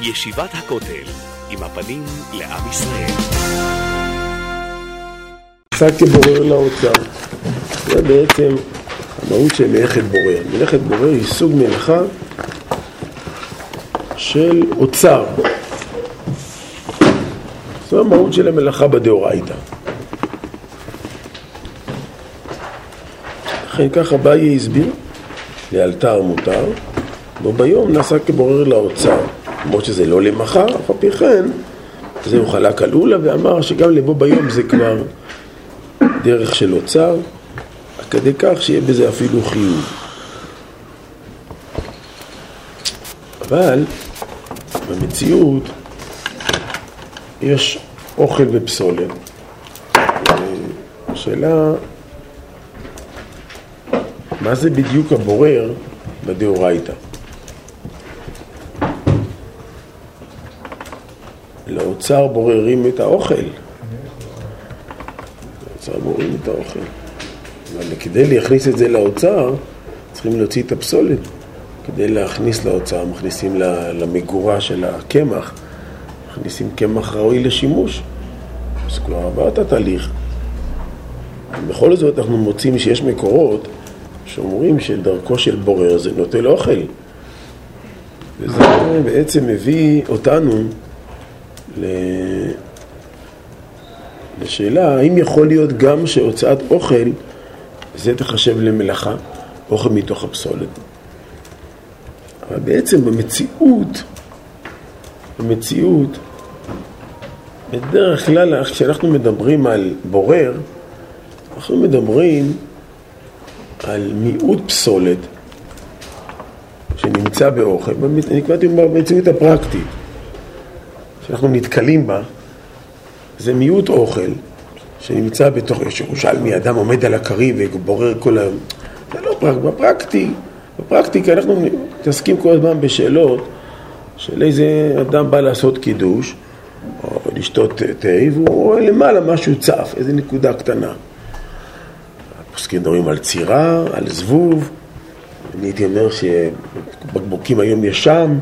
ישיבת הכותל, עם הפנים לעם ישראל. עסק כבורר לאוצר. זה בעצם המהות של מלאכת בורר. מלאכת בורר היא סוג מלאכה של אוצר. זו המהות של המלאכה בדאורייתא. לכן ככה אביי הסביר, לאלתר מותר, וביום נעשה כבורר לאוצר. למרות שזה לא למחר, אף על פי כן, זה הוא חלק על אולה ואמר שגם לבוא ביום זה כבר דרך של אוצר, כדי כך שיהיה בזה אפילו חיוב. אבל במציאות יש אוכל ופסולת. השאלה, מה זה בדיוק הבורר בדאורייתא? לאוצר בוררים את האוכל. לאוצר בוררים את האוכל. אבל כדי להכניס את זה לאוצר, צריכים להוציא את הפסולת. כדי להכניס לאוצר, מכניסים למגורה של הקמח. מכניסים קמח ראוי לשימוש. אז כבר עבר את התהליך. בכל זאת אנחנו מוצאים שיש מקורות שאומרים שדרכו של בורר זה נוטל אוכל. וזה בעצם מביא אותנו לשאלה, האם יכול להיות גם שהוצאת אוכל זה תחשב למלאכה, אוכל מתוך הפסולת? אבל בעצם במציאות, בדרך כלל כשאנחנו מדברים על בורר, אנחנו מדברים על מיעוט פסולת שנמצא באוכל, אני קבעתי במציאות הפרקטית שאנחנו נתקלים בה, זה מיעוט אוכל שנמצא בתוך ירושלמי, אדם עומד על הקריב ובורר כל היום. זה לא בפרקטיקה אנחנו מתעסקים כל הזמן בשאלות של איזה אדם בא לעשות קידוש או לשתות תה והוא רואה למעלה משהו צף, איזה נקודה קטנה. הפוסקים מדברים על צירה, על זבוב, אני הייתי אומר שבקבוקים היום יש שם,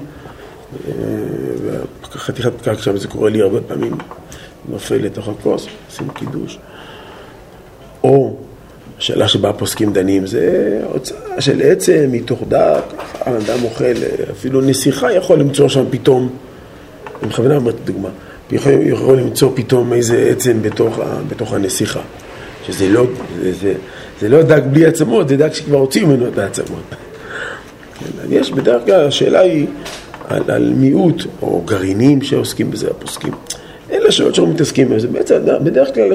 חתיכת פקק שם, זה קורה לי הרבה פעמים, נופל לתוך הכוס, עושים קידוש. או השאלה שבה הפוסקים דנים, זה הוצאה של עצם מתוך דק, האדם אוכל, אפילו נסיכה יכול למצוא שם פתאום, אני בכוונה אומרת דוגמה, יכול למצוא פתאום איזה עצם בתוך הנסיכה, שזה לא דק בלי עצמות, זה דק שכבר הוציאו ממנו את העצמות. יש בדרך כלל, השאלה היא על מיעוט או גרעינים שעוסקים בזה הפוסקים. אלה שאלות שאנחנו מתעסקים בזה. בדרך כלל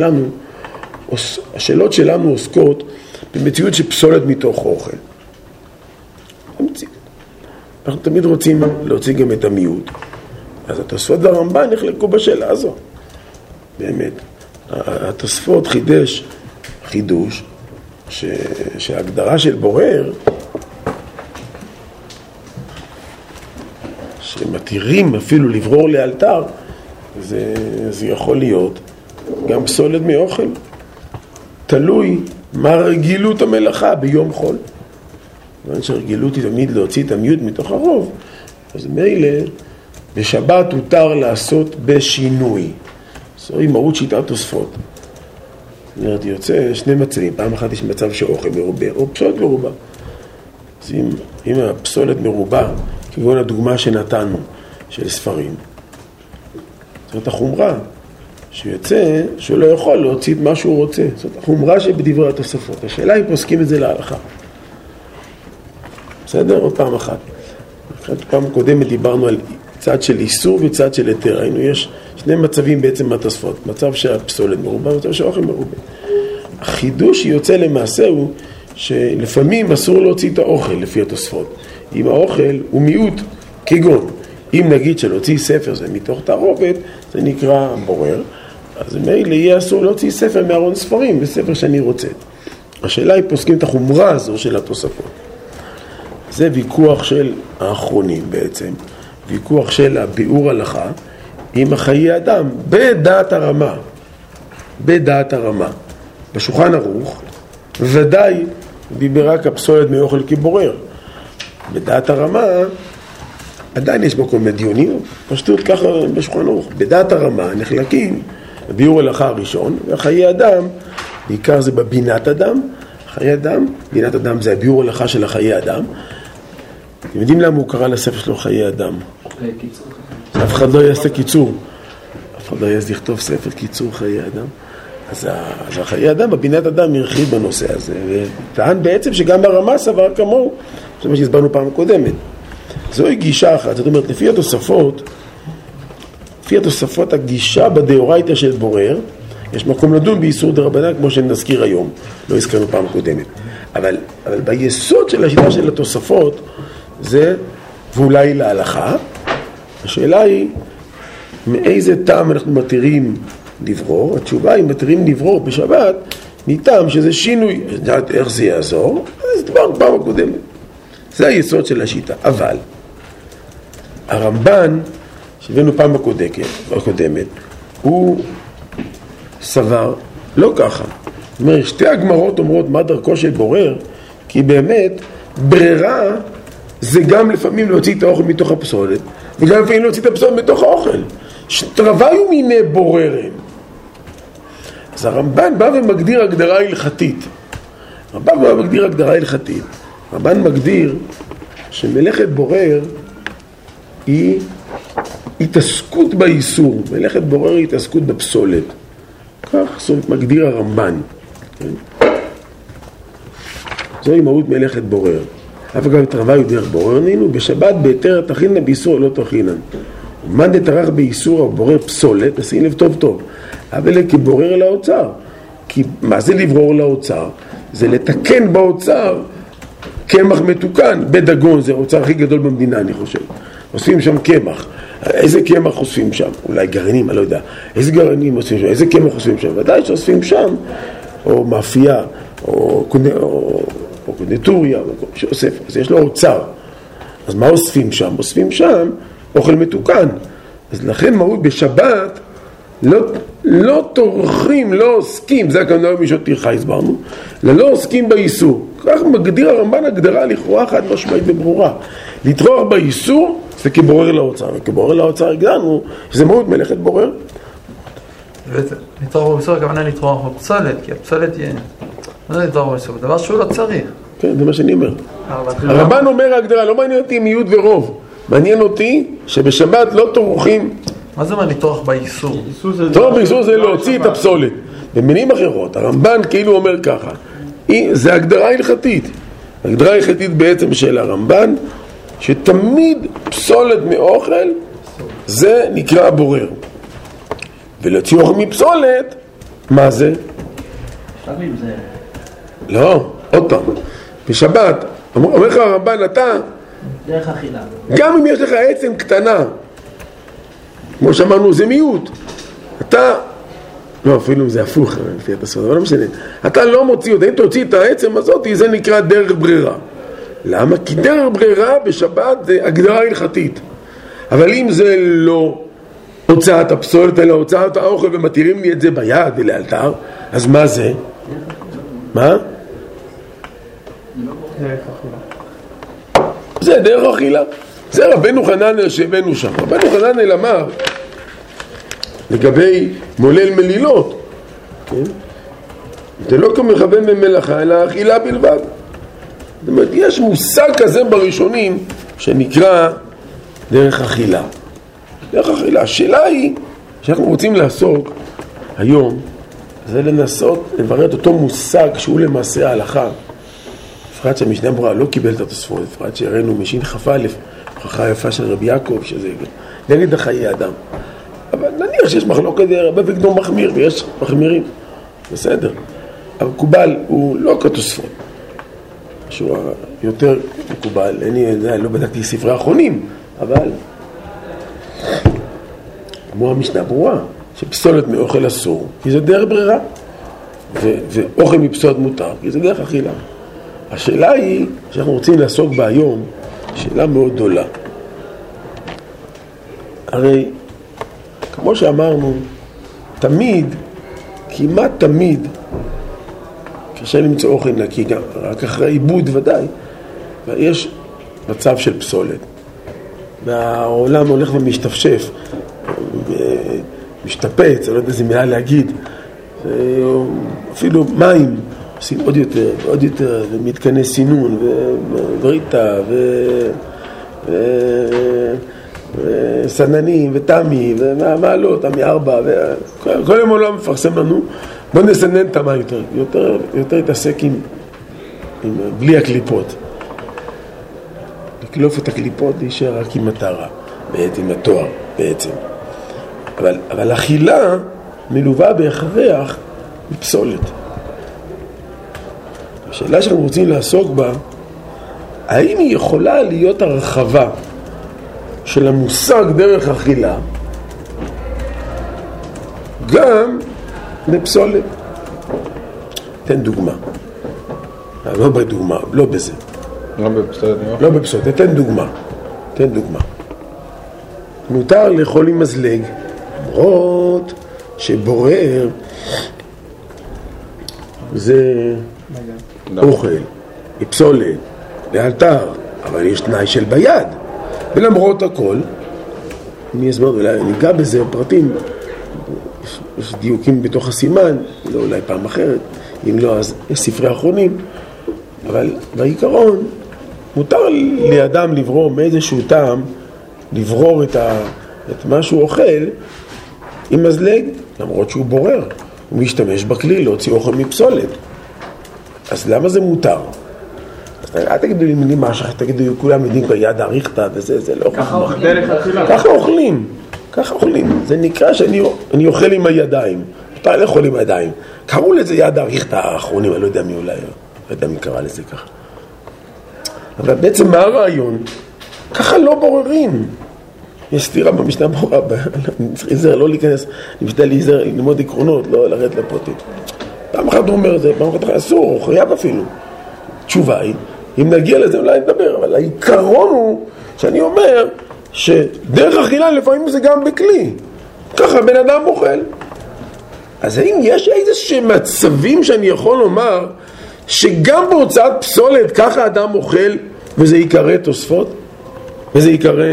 השאלות שלנו עוסקות במציאות שפסולת מתוך אוכל. אנחנו תמיד רוצים להוציא גם את המיעוט. אז התוספות והרמב"ן נחלקו בשאלה הזו. באמת. התוספות חידוש שההגדרה של בורר שמתירים אפילו לברור לאלתר, זה יכול להיות גם פסולת מאוכל. תלוי מה רגילות המלאכה ביום חול. כיוון שהרגילות היא תמיד להוציא את המיעוט מתוך הרוב, אז מילא בשבת הותר לעשות בשינוי. זוהי מהות שיטת תוספות. זאת אומרת, יוצא שני מצבים. פעם אחת יש מצב שאוכל מרובה או פסולת מרובה. אז אם הפסולת מרובה, כגון הדוגמה שנתנו של ספרים, זאת החומרה שיוצא שהוא לא יכול להוציא את מה שהוא רוצה. זאת החומרה שבדברי התוספות. השאלה היא פוסקים את זה להלכה. בסדר? עוד פעם אחת. פעם קודמת דיברנו על צד של איסור וצד של היתר. היינו יש שני מצבים בעצם מהתוספות. מצב שהפסולת מרובה ומצב שהאוכל מרובה. החידוש שיוצא למעשה הוא שלפעמים אסור להוציא את האוכל לפי התוספות. אם האוכל הוא מיעוט, כגון, אם נגיד שלהוציא ספר זה מתוך תערובת, זה נקרא בורר, אז מילא יהיה אסור להוציא ספר מארון ספרים, בספר שאני רוצה. השאלה היא פוסקים את החומרה הזו של התוספות. זה ויכוח של האחרונים בעצם, ויכוח של הביאור הלכה, עם החיי אדם, בדעת הרמה. בשולחן ערוך, ודאי דיבר רק הפסולת מאוכל כבורר. בדעת הרמה, עדיין יש מקום לדיונים, פשטות ככה בשולחן ערוך. בדעת הרמה נחלקים ביאור הלכה הראשון, והחיי אדם, בעיקר זה בבינת אדם, חיי אדם, בינת אדם זה הביאור הלכה של החיי אדם. אתם יודעים למה הוא קרא לספר שלו חיי אדם? אף אחד לא יעשה קיצור, אף אחד לא יעשה לכתוב ספר קיצור חיי אדם. אז החיי אדם, בבינת אדם הרחיב בנושא הזה, וטען בעצם שגם הרמה סבר כמוהו, זה מה שהסברנו פעם קודמת. זוהי גישה אחת, זאת אומרת, לפי התוספות הגישה בדאורייתא של בורר, יש מקום לדון באיסור דרבנן כמו שנזכיר היום, לא הזכרנו פעם קודמת. אבל ביסוד של השיטה של התוספות, זה ואולי להלכה, השאלה היא, מאיזה טעם אנחנו מתירים לברור? התשובה היא, מתירים לברור בשבת, מטעם שזה שינוי. איך זה יעזור? אז דבר פעם הקודמת. זה היסוד של השיטה. אבל הרמב"ן, שהבאנו פעם הקודמת, הוא סבר לא ככה. זאת אומרת, שתי הגמרות אומרות מה דרכו של בורר, כי באמת ברירה זה גם לפעמים להוציא את האוכל מתוך הפסולת, וגם לפעמים להוציא את הפסולת מתוך האוכל. שתרוויו מיני בוררים. אז הרמב"ן בא ומגדיר הגדרה הלכתית. הרמב"ן מגדיר שמלאכת בורר היא התעסקות באיסור. מלאכת בורר היא התעסקות בפסולת. כך מגדיר הרמב"ן. זוהי מהות מלאכת בורר. אף אגב תרוויו דרך בורר נינו, בשבת בהיתר תכינן, באיסור לא תכינן. ומאן דטרח באיסור או בורר פסולת, נשים לב טוב טוב. אבל כבורר לאוצר. כי מה זה לברור לאוצר? זה לתקן באוצר קמח מתוקן. בדגון זה האוצר הכי גדול במדינה, אני חושב. אוספים שם קמח. איזה קמח אוספים שם? אולי גרעינים, אני לא יודע. איזה גרעינים אוספים שם? איזה קמח אוספים שם? ודאי שאוספים שם, או מאפייה, או קונדטוריה, שאוסף. אז יש לו אוצר. אז מה אוספים שם? אוספים שם אוכל מתוקן. אז לכן מהות בשבת לא טורחים, לא עוסקים, זה הכוונה במשעות טרחה הסברנו, לא עוסקים באיסור. כך מגדיר הרמב"ן הגדרה לכאורה חד משמעית וברורה. לטרוח באיסור זה כבורר לאוצר, וכבורר לאוצר הגדרנו שזה מהות מלאכת בורר. לטרוח באיסור הכוונה לטרוח בפסולת, כי הפסולת יהיה... מה זה לטרוח באיסור? דבר שהוא לא צריך. כן, זה מה שאני אומר. הרמב"ן אומר ההגדרה, לא מעניין אותי מיעוט ורוב, מעניין אותי שבשבת לא טורחים. מה זה אומר לטרוח באיסור? טרוח באיסור זה להוציא את הפסולת. במילים אחרות, הרמב"ן כאילו אומר ככה, זה הגדרה הלכתית. הגדרה הלכתית בעצם של הרמב"ן, שתמיד פסולת מאוכל זה נקרא בורר. ולהוציא אוכל מפסולת, מה זה? שתמים זה... לא, עוד פעם. בשבת, אומר לך הרמב"ן, אתה... דרך אכילה. גם אם יש לך עצם קטנה, כמו שאמרנו, זה מיעוט. אתה... לא, אפילו זה הפוך, לפי התספות, אבל לא משנה. אתה לא מוציא אותה, אם תוציא את העצם הזאת, זה נקרא דרך ברירה. למה? כי דרך ברירה בשבת זה הגדרה הלכתית. אבל אם זה לא הוצאת הפסולת, אלא הוצאת האוכל ומתירים לי את זה ביד ולאלתר, אז מה זה? מה? זה דרך אכילה. זה רבנו חננאל שהבאנו שם. רבנו חננאל אמר לגבי מולל מלילות, כן? זה לא כמכוון במלאכה, אלא אכילה בלבד. זאת אומרת, יש מושג כזה בראשונים שנקרא דרך אכילה. דרך אכילה. השאלה היא, שאנחנו רוצים לעסוק היום, זה לנסות לברר את אותו מושג שהוא למעשה ההלכה. בפרט שהמשנה ברורה לא קיבל את התוספות, בפרט שהראינו משין כ"א, הוכחה יפה של רבי יעקב, שזה נגד החיי אדם. אבל נניח שיש מחלוקת הרבה וגדום מחמיר, ויש מחמירים, בסדר. אבל מקובל הוא לא כתוספות. משהו יותר מקובל, לא בדקתי ספרי האחרונים, אבל כמו המשנה ברורה, שפסולת מאוכל אסור, כי זה דרך ברירה, ואוכל מפסולת מותר, כי זה דרך אכילה. השאלה היא, שאנחנו רוצים לעסוק בה היום, שאלה מאוד גדולה. הרי, כמו שאמרנו, תמיד, כמעט תמיד, קשה למצוא אוכל נקי, רק אחרי עיבוד ודאי, יש מצב של פסולת. והעולם הולך ומשתפשף, משתפץ, אני לא יודע איזה מילה להגיד, אפילו מים עושים עוד יותר ועוד יותר, ומתקני סינון ובריטה וסננים ותמי ומעלות, תמי 4, כל יום העולם מפרסם לנו, בוא נסנן את המים יותר יתעסק בלי הקליפות, לקלוף את הקליפות להישאר רק עם מטרה, בעצם התואר בעצם. אבל אכילה מלווה בהכרח מפסולת. השאלה שאנחנו רוצים לעסוק בה, האם היא יכולה להיות הרחבה של המושג דרך אכילה גם בפסולת? תן דוגמה. לא בדוגמה, לא בזה. לא בפסולת. לא בפסולת, תן דוגמה. מותר לאכול עם מזלג, למרות שבורר זה אוכל, פסולת, לאלתר, אבל יש תנאי של ביד. ולמרות הכל, אני אסבר ואולי ניגע בזה פרטים, יש דיוקים בתוך הסימן, לא אולי פעם אחרת, אם לא אז יש ספרי אחרונים, אבל בעיקרון מותר לאדם לברור מאיזשהו טעם, לברור את מה שהוא אוכל עם מזלג, למרות שהוא בורר, הוא משתמש בכלי להוציא אוכל מפסולת. אז למה זה מותר? אל תגידו לי מילים משהו, תגידו לי כולם יודעים כבר יד אריכתא וזה, זה לא ככה אוכלים. ככה אוכלים. זה נקרא שאני אוכל עם הידיים. אתה לא אוכל עם הידיים. קראו לזה יד אריכתא האחרונים, אני לא יודע מי אולי, לא יודע מי קרא לזה ככה. אבל בעצם מה הרעיון? ככה לא בוררים. יש סתירה במשנה ברורה, צריך להיזהר, לא להיכנס, אני משתדל להיזהר, ללמוד עקרונות, לא לרדת לפרטים. פעם אחת הוא אומר את זה, פעם אחת אסור, חייב אפילו. תשובה היא, אם נגיע לזה אולי נדבר, אבל העיקרון הוא שאני אומר שדרך אכילה לפעמים זה גם בכלי. ככה בן אדם אוכל. אז האם יש איזה מצבים שאני יכול לומר שגם בהוצאת פסולת ככה אדם אוכל וזה יקרא תוספות? וזה יקרא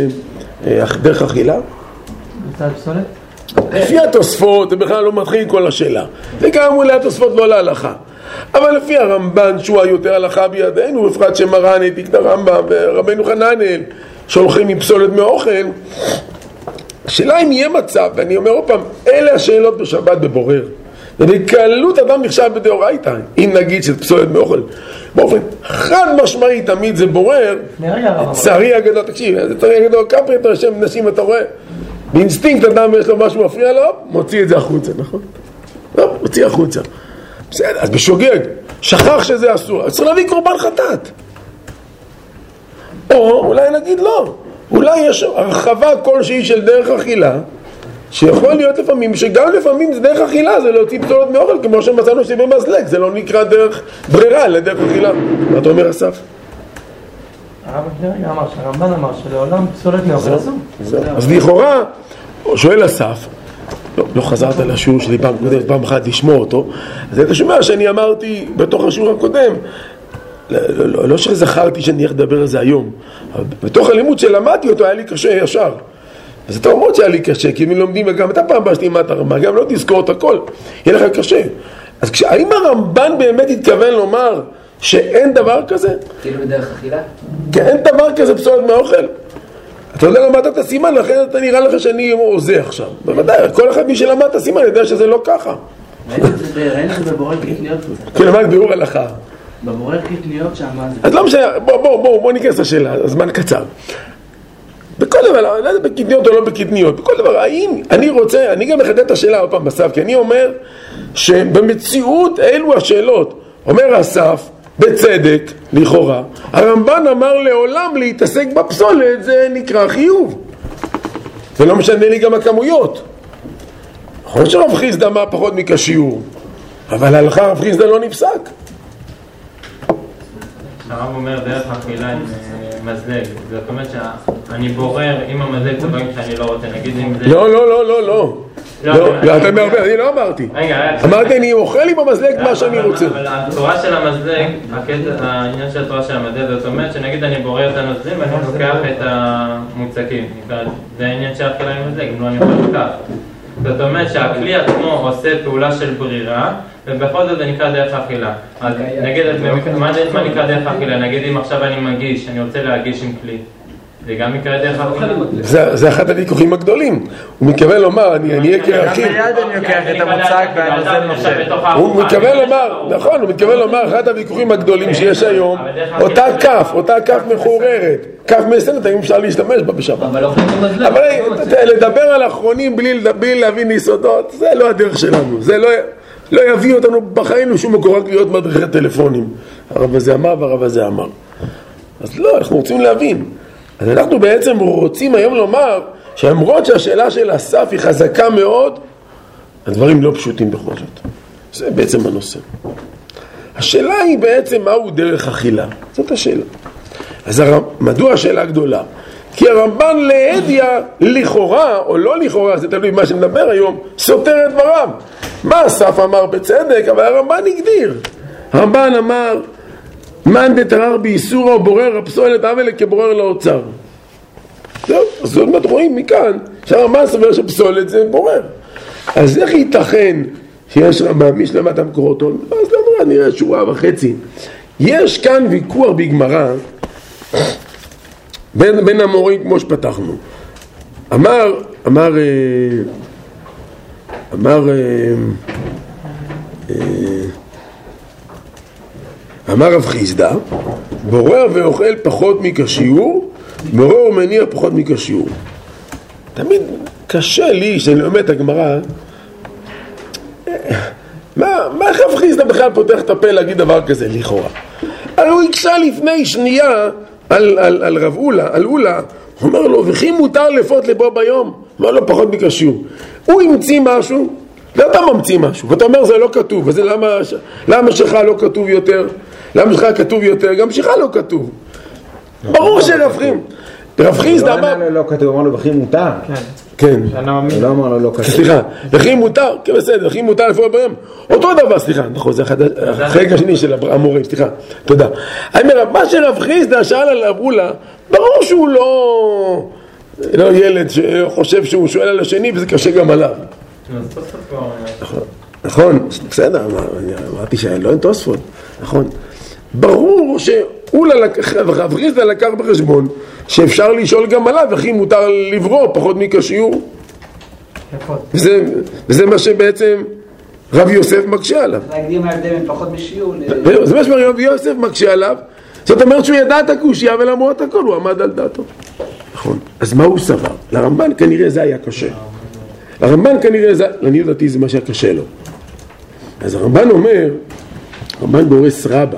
דרך אכילה? הוצאת פסולת? לפי התוספות, זה בכלל לא מתחיל כל השאלה. וגם אולי התוספות לא להלכה. אבל לפי הרמב"ן, שהוא היותר הלכה בידינו, בפרט שמרן העתיק את הרמב"ם ורבנו חננאל, שהולכים עם פסולת מאוכל, השאלה אם יהיה מצב, ואני אומר עוד פעם, אלה השאלות בשבת בבורר. ובקלות אדם נחשב בדאורייתא, אם נגיד שזה פסולת מאוכל. באופן חד משמעי תמיד זה בורר. צערי הגדול, תקשיב, זה צערי הגדול, כפרי את השם נשים, אתה רואה? באינסטינקט אדם יש לו משהו מפריע לו, מוציא את זה החוצה, נכון? לא, מוציא החוצה. בסדר, אז בשוגג, שכח שזה אסור, אז צריך להביא קורבן חטאת. או אולי נגיד לא, אולי יש הרחבה כלשהי של דרך אכילה, שיכול להיות לפעמים, שגם לפעמים זה דרך אכילה, זה להוציא פסולת מאוכל, כמו שמצאנו שבמזלג, זה לא נקרא דרך ברירה, לדרך אכילה. מה אתה אומר, אסף? הרמב"ן אמר שלעולם פסולת מאוכל אסור. אז לכאורה, שואל אסף, לא חזרת לשיעור שלי פעם אחת לשמוע אותו, אז אתה שומע שאני אמרתי בתוך השיעור הקודם, לא שזכרתי שאני איך לדבר על זה היום, אבל בתוך הלימוד שלמדתי אותו היה לי קשה ישר. אז אתה אומר שהיה לי קשה, כי אם לומדים, וגם אתה פעם הבאה שתלמד את הרמב"ן, גם לא תזכור את הכל, יהיה לך קשה. אז האם הרמב"ן באמת התכוון לומר שאין דבר כזה? כאילו בדרך אכילה? כן, אין דבר כזה פסולת מהאוכל. אתה יודע למדת את הסימן, לכן אתה נראה לך שאני עוזה עכשיו. בוודאי, כל אחד מי שלמד את הסימן יודע שזה לא ככה. ראינו את זה בבורר קטניות. כן, למד ביאור הלכה. בבורר קטניות שם. אז לא משנה, בוא ניכנס לשאלה, הזמן קצר. בכל דבר, לא יודע בקטניות או לא בקטניות, בכל דבר, האם אני רוצה, אני גם מחדד את השאלה עוד פעם בסף, כי אני אומר שבמציאות אלו השאלות, אומר אסף, בצדק, לכאורה, הרמב"ן אמר לעולם להתעסק בפסולת, זה נקרא חיוב. ולא משנה לי גם הכמויות. יכול שרב חיסדא אמר פחות מכשיעור, אבל הלכה רב חיסדא לא נפסק. הרב אומר דרך אכילה עם מזלג, זאת אומרת שאני בורר עם המזלג דברים שאני לא רוצה, נגיד אם זה... לא. לא, אתה מערבב, אני לא אמרתי. אמרתי, אני אוכל עם המזלג מה שאני רוצה. אבל התורה של המזלג, העניין של התורה של המזלג, זאת אומרת שנגיד אני בורר את הנוזלים ואני לוקח את המוצקים. זה העניין של אכילה עם מזלג, אם לא אני יכול לקח. זאת אומרת שהכלי עצמו עושה פעולה של ברירה, ובכל זאת זה נקרא דרך האכילה. אז נגיד, מה נקרא דרך האכילה? נגיד אם עכשיו אני מגיש, אני רוצה להגיש עם כלי. זה גם נקרא דרך האכילה? זה אחד הוויכוחים הגדולים. הוא מתכוון לומר, אני אהיה כאחים. מיד אני לוקח את המוצק והנוזל נושא. הוא מתכוון לומר, נכון, הוא מתכוון לומר, אחד הוויכוחים הגדולים שיש היום, אותה כף מחוררת, כף מסרת, אם אפשר להשתמש בה בשבת. אבל לדבר על אחרונים בלי להבין יסודות, זה לא הדרך שלנו. זה לא יביא אותנו בחיים לשום מקור, רק להיות מדריכי טלפונים. הרב הזה אמר והרב הזה אמר. אז לא, אנחנו רוצים להבין. אז אנחנו בעצם רוצים היום לומר שלמרות שהשאלה של אסף היא חזקה מאוד, הדברים לא פשוטים בכל זאת. זה בעצם הנושא. השאלה היא בעצם מהו דרך אכילה. זאת השאלה. אז מדוע השאלה גדולה? כי הרמב"ן להדיא לכאורה, או לא לכאורה, זה תלוי מה שנדבר היום, סותר את דבריו. מה אסף אמר בצדק, אבל הרמב"ן הגדיר. הרמב"ן אמר, מן דתרר באיסורא ובורר הפסולת עמלה כבורר לאוצר. זהו, אז זאת אומרת רואים מכאן שהרמב"ן סובר שפסולת זה בורר. אז איך ייתכן שיש רמב"ן, מי שלמד המקורות? אז לא נורא, נראה שורה וחצי. יש כאן ויכוח בגמרא בין המורים כמו שפתחנו. אמר רב חיסדא, בורר ואוכל פחות מכשיור, בורר ומניח פחות מכשיור. תמיד קשה לי שאני לומד את הגמרא, מה רב חיסדא בכלל פותח את הפה להגיד דבר כזה לכאורה? הרי הוא הקשה לפני שנייה על רב אולה, על אולה, הוא אומר לו, וכי מותר לפות לבו ביום? אמר לו פחות מכשיור. הוא המציא משהו, ואתה ממציא משהו, ואתה אומר זה לא כתוב, וזה למה שלך לא כתוב יותר? למה שלך כתוב יותר? גם שלך לא כתוב. ברור רב חיסדא אמר... לא כתוב, אמר לו וכי מותר? כן. לא אמר לו לא כתוב. סליחה, וכי מותר? כן בסדר, וכי מותר לפות ביום? אותו דבר, סליחה, נכון, זה החלק השני של המורה, סליחה, תודה. אני אומר, מה שרב חיסדא שאל על רב אולה, ברור שהוא לא ילד שחושב שהוא שואל על השני וזה קשה גם עליו. נכון, בסדר, אמרתי שלא אין תוספות, נכון. ברור רב חיסדא לקח בחשבון שאפשר לשאול גם עליו וכי מותר לברור פחות מכשיור. וזה מה שבעצם רב יוסף מקשה עליו. להקדים ההבדל בין פחות משיעור זה מה שרב יוסף מקשה עליו. זאת אומרת שהוא ידע את הקושיה ולמרות הכל הוא עמד על דעתו. נכון. אז מה הוא סבר? לרמב"ן כנראה זה היה קשה. לרמב"ן כנראה זה, לעניות דעתי זה מה שהיה קשה לו. אז הרמב"ן אומר, הרמב"ן גורס רבא,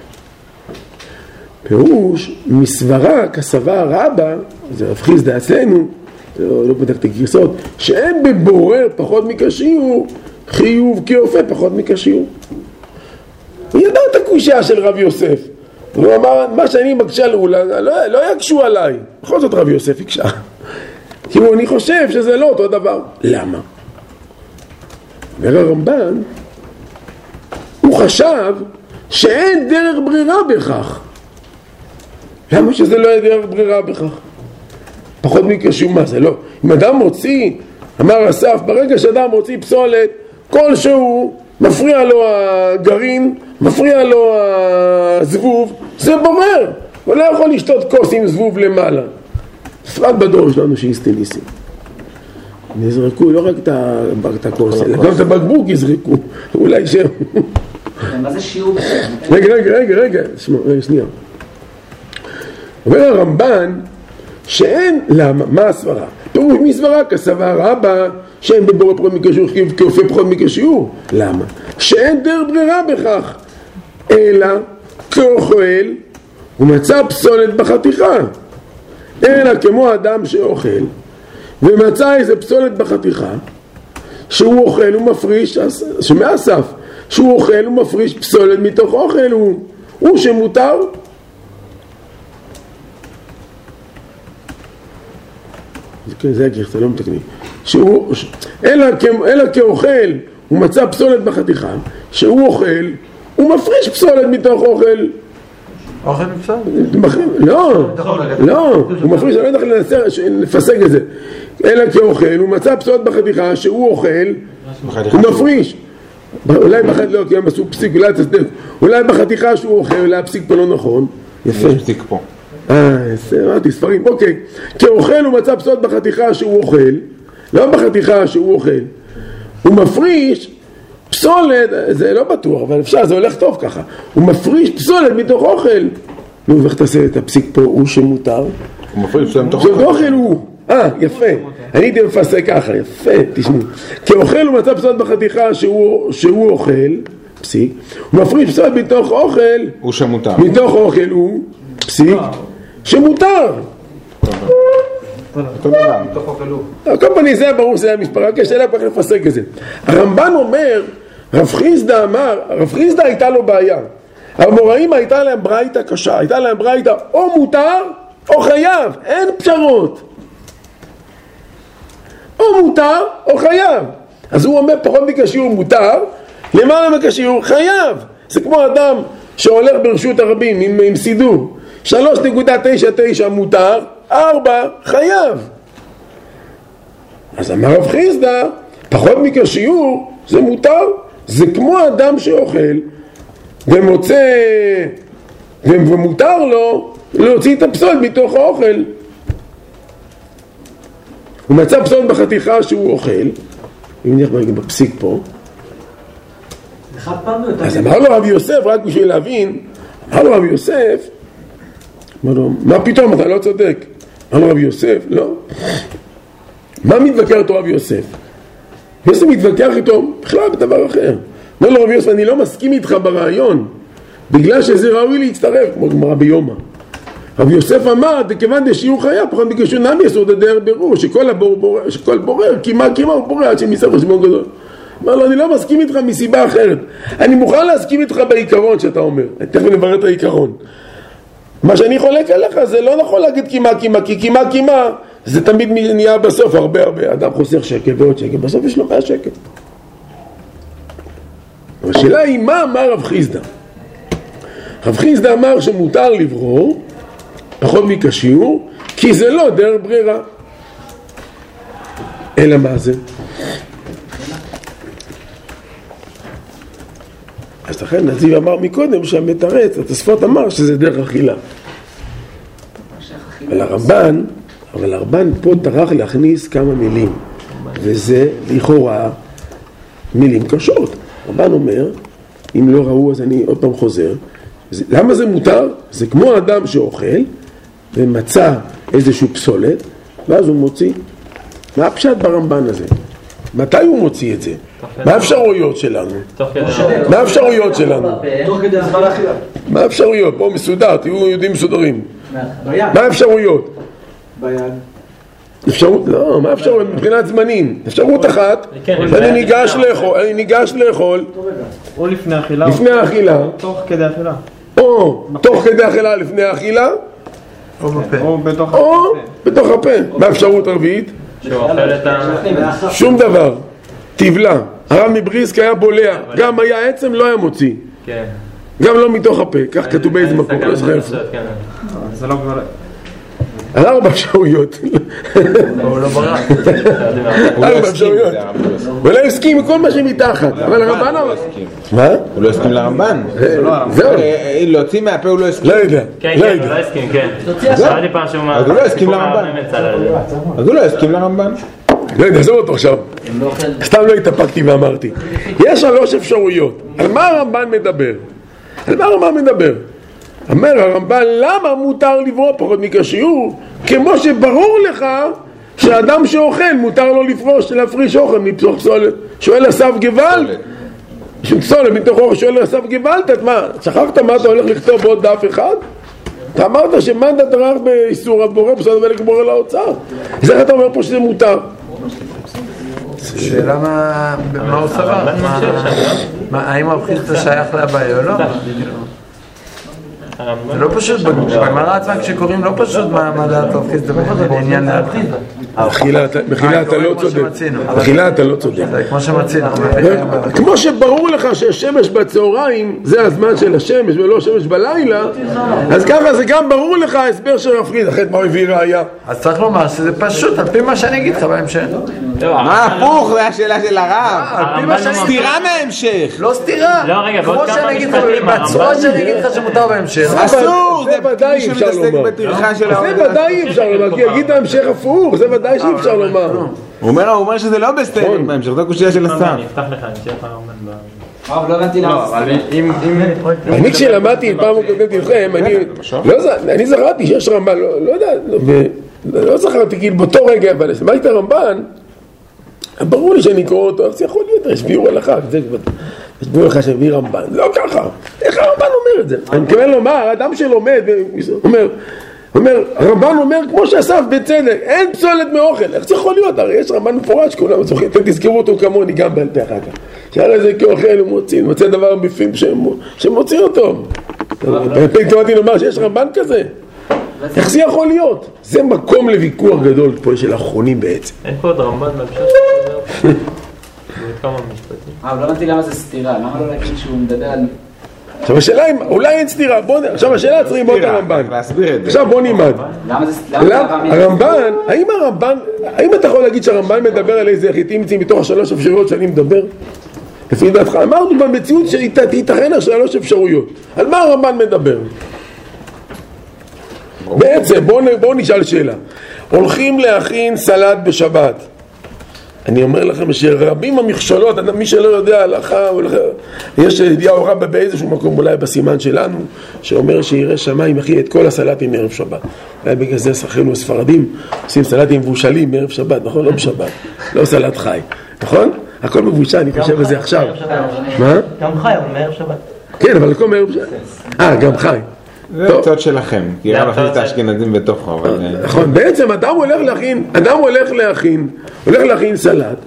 פירוש מסברה כסבר רבא, זה רב חיסדא אצלנו, לא בדקתי גרסות, שאין בבורר פחות מכשיור חיוב כאופה פחות מכשיור. הוא ידע את הקושיה של רב יוסף, הוא אמר מה שאני מקשה לו לא יקשו עליי, בכל זאת רב יוסף יקשה, כי אני חושב שזה לא אותו דבר. למה? אומר הרמב"ן, הוא חשב שאין דרך ברירה בכך. למה שזה לא יהיה דרך ברירה בכך? פחות מכשיור, מה זה? לא. אם אדם מוציא, אמר אסף, ברגע שאדם מוציא פסולת, כלשהו מפריע לו הגרעין, מפריע לו הזבוב, זה בורר. הוא לא יכול לשתות כוס עם זבוב למעלה. בפרט בדור שלנו שיסטי ניסים. נזרקו לא רק את הכוס, אלא גם את הבקבוק יזרקו. אולי שם. מה זה שיעור? רגע, שנייה. אומר הרמב"ן שאין, למה? מה הסברה? פירוש מסברה כסבר רבא שאין בבורר פחות מכשיור חיוב כאופה פחות מכשיור. למה? שאין דרך ברירה בכך, אלא כאוכל ומצא פסולת בחתיכה, אלא כמו אדם שאוכל ומצא איזה פסולת בחתיכה שהוא אוכל ומפריש, שומע אסף, שהוא אוכל ומפריש פסולת מתוך אוכל, הוא שמותר. זה הגרסה, לא מתקנים. אלא כאוכל, הוא מצא פסולת בחתיכה, שהוא אוכל, הוא מפריש פסולת מתוך אוכל. אוכל מפסולת? לא, הוא מפריש, אני לא יודע לפסק את זה. אלא כאוכל, הוא מצא פסולת בחתיכה, שהוא אוכל, הוא מפריש. אולי בחתיכה, לא, כי הם עשו פסיק, אולי בחתיכה שהוא אוכל, אולי הפסיק פה לא נכון. יפה. יש פסיק פה. אמרתי, ספרים, אוקיי. כאוכל הוא מצא פסולת בחתיכה שהוא אוכל, לא בחתיכה שהוא אוכל. הוא מפריש פסולת, זה לא בטוח, אבל אפשר, זה הולך טוב ככה. הוא מפריש פסולת מתוך אוכל. נו, ואיך תעשה את הפסיק פה, הוא שמותר? הוא מפריש פסולת מתוך אוכל. אוכל הוא. יפה. אני הייתי מפסק ככה, יפה, תשמעו. כאוכל הוא מצא פסולת בחתיכה שהוא אוכל, פסיק. הוא מפריש פסולת מתוך אוכל. הוא שמותר. מתוך אוכל הוא פסיק. שמותר. כל פנים זה ברור שזה המספר, רק השאלה פה איך לפסק את זה. הרמב"ן אומר, רב חיסדא הייתה לו בעיה. המוראים הייתה להם ברייתא קשה, הייתה להם ברייתא או מותר או חייב, אין פשרות. או מותר או חייב. אז הוא אומר פחות מכשיעור מותר, למעלה מכשיעור חייב. זה כמו אדם שהולך ברשות הרבים עם סידור, 3.99 מותר, 4 חייב. אז אמר רב חיסדא, פחות מכשיעור זה מותר, זה כמו אדם שאוכל ומותר לו להוציא את הפסולת מתוך האוכל. הוא מצא פסולת בחתיכה שהוא אוכל, אם נלך בפסיק פה, אז אמר לו רבי יוסף, רק בשביל להבין, אמר לו רבי יוסף, אמר לו, מה פתאום, אתה לא צודק? אמר לו רבי יוסף, לא. מה מתווכח איתו רבי יוסף? יוסף מתווכח איתו בכלל בדבר אחר. אמר לו רבי יוסף, אני לא מסכים איתך ברעיון, בגלל שזה ראוי להצטרף, כמו גמרא ביומא. רבי יוסף אמר, כיוון דשיעור חייב, פחות מכשעור נמי יסוד הדרך ברור, שכל בורר, כמעט הוא בורר עד שמסר חשבון גדול. אמר לו, אני לא מסכים איתך מסיבה אחרת. אני מוכן להסכים איתך בעיקרון שאתה אומר. אני תכף נברר את העיקרון. מה שאני חולק עליך זה לא נכון להגיד כמעט, זה תמיד נהיה בסוף הרבה. אדם חוסך שקל ועוד שקל, בסוף יש לו 100 שקל. השאלה היא, מה אמר רב חיסדא? רב חיסדא אמר שמותר לברור, פחות מכשיעור, כי זה לא דרך ברירה. אלא מה זה? אז לכן נזיב אמר מקודם שהמתרץ, התוספות אמר שזה דרך אכילה. אבל הרמב"ן פה טרח להכניס כמה מילים, וזה לכאורה מילים קשות. הרמב"ן אומר, אם לא ראו אז אני עוד פעם חוזר, למה זה מותר? זה כמו אדם שאוכל ומצא איזשהו פסולת, ואז הוא מוציא. מה הפשט ברמב"ן הזה? מתי הוא מוציא את זה? מה האפשרויות שלנו? מה האפשרויות שלנו? מה האפשרויות? פה מסודר, תהיו יודעים מסודרים. מה האפשרויות? אפשרות, לא, מה האפשרויות? מבחינת זמנים. אפשרות אחת, אני ניגש לאכול. או לפני האכילה. לפני האכילה. תוך כדי האכילה. או תוך כדי האכילה לפני האכילה. או בפה. או בתוך הפה. מה האפשרות הרביעית? שום דבר. תבלה. הרב מבריסק היה בולע. גם היה עצם לא היה מוציא. גם לא מתוך הפה. כך כתוב באיזה מקום. לא זוכר איפה. זה לא כבר... על 4 אפשרויות. הוא לא ברח. 4 אפשרויות. הוא לא הסכים מכל מה שמתחת. אבל הרמב"ן אמר... מה? הוא לא הסכים לרמב"ן. זהו. להוציא מהפה הוא לא הסכים. לא יודע. כן, הוא לא הסכים, כן. שאלתי פעם שהוא אז הוא לא הסכים לרמב"ן. אז הוא לא הסכים לרמב"ן. לא יודע, עזוב אותו עכשיו. סתם לא התאפקתי ואמרתי. יש 3 אפשרויות. על מה הרמב"ן מדבר? אומר הרמב"ן, למה מותר לברוא פחות מכשיעור? כמו שברור לך שאדם שאוכל מותר לו להפריש אוכל מתוך פסולת. שואל אסף גוואלד, פסולת מתוך אוכל, שואל אסף גוואלד, מה, שכחת מה אתה הולך לכתוב בעוד דף אחד? אתה אמרת שמאן דטרח באיסור הבורר פסולת ולגבור על האוצר. אז איך אתה אומר פה שזה מותר? שאלה מה הוא סבר? האם רב חיסדא שייך לבעיה או לא? זה לא פשוט, בגמרא עצמה כשקוראים לא פשוט מה דעת רב חיסדא בעניין להבחין. מחילה אתה לא צודק. מחילה אתה לא צודק. זה כמו שמצינו. כמו שברור לך שהשמש בצהריים זה הזמן של השמש ולא שמש בלילה, אז ככה זה גם ברור לך ההסבר של רב חיסדא. אחרת מה הוא הביא ראיה? אז צריך לומר שזה פשוט, על פי מה שאני אגיד לך בהמשך. מה הפוך? זה השאלה של הרב. סתירה מההמשך. לא סתירה. לא, רגע, כמו בעוד כמה שאני אגיד לך, משפטים, בצורה שאני אגיד לך שמותר בהמשך. אסור, זה ודאי אי אפשר לומר. זה ודאי אי אפשר לומר, כי יגיד ההמשך הפוך, זה ודאי שאי אפשר לומר. הוא אומר שזה לא בסדר בהמשך, זו קושיה של השר. אני אפתח לך, אני אשאר לך הרמב"ן. לא הבנתי למה. אני כשלמדתי פעם הקודמת איתכם, אני זכרתי שיש רמב"ן, לא יודע, לא זכרתי, כאילו באותו רגע, אבל שמעתי את הרמב"ן, ברור לי שאני קורא אותו, אז יכול להיות, יש ביור הלכה, יש ביור הלכה שהביא רמב"ן, לא ככה, איך הרמב"ן אומר את זה? אני מתכוון לומר, אדם שלומד, אומר, הרמב"ן אומר, כמו שאסף בצדק, אין פסולת מאוכל, איך זה יכול להיות? הרי יש רמב"ן מפורש, כולם זוכרים, אתם תזכרו אותו כמוני גם בעל פה אחר כך, שהרי זה כאוכל הוא מוצא דבר בפיו שמוציא אותו. התכוונתי לומר שיש רמב"ן כזה. איך זה יכול להיות? זה מקום לוויכוח גדול פה של האחרונים בעצם. אין פה עוד רמב"ן בהמשך של זה? כמה משפטים. לא הבנתי למה זה סתירה, למה לא להגיד שהוא מדבר על... עכשיו השאלה אם, אולי אין סתירה, עכשיו השאלה צריכים בוא את הרמב"ן. עכשיו בוא נלמד. הרמב"ן, האם אתה יכול להגיד שהרמב"ן מדבר על איזה חיטים מתוך השלוש אפשרויות שאני מדבר? לפי דעתך, אמרנו במציאות שתיתכן השלוש אפשרויות. על מה הרמב"ן מדבר? בעצם, בואו נשאל שאלה. הולכים להכין סלט בשבת. אני אומר לכם שרבים המכשלות, מי שלא יודע הלכה, יש ידיעה רבה באיזשהו מקום, אולי בסימן שלנו, שאומר שירא שמיים מכין את כל הסלטים מערב שבת. אולי בגלל זה שכרנו הספרדים, עושים סלטים מבושלים מערב שבת, נכון? לא בשבת, לא סלט חי, נכון? הכל מבושל, אני חושב על זה עכשיו. מה? גם חי, אבל מערב שבת. כן, אבל הכל מערב שבת. גם חי. זה קצת שלכם, כי גם להכניס את האשכנזים בתוכו. נכון, בעצם אדם הולך להכין סלט,